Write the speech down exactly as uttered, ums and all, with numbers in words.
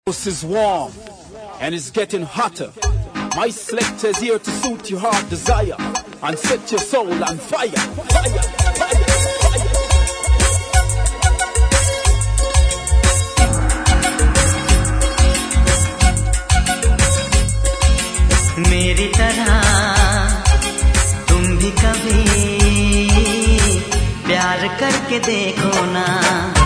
House is warm and it's getting hotter. My selector is here to suit your heart desire and set your soul on fire. Fire, fire, fire. मेरी तरह तुम भी कभी प्यार करके देखो ना।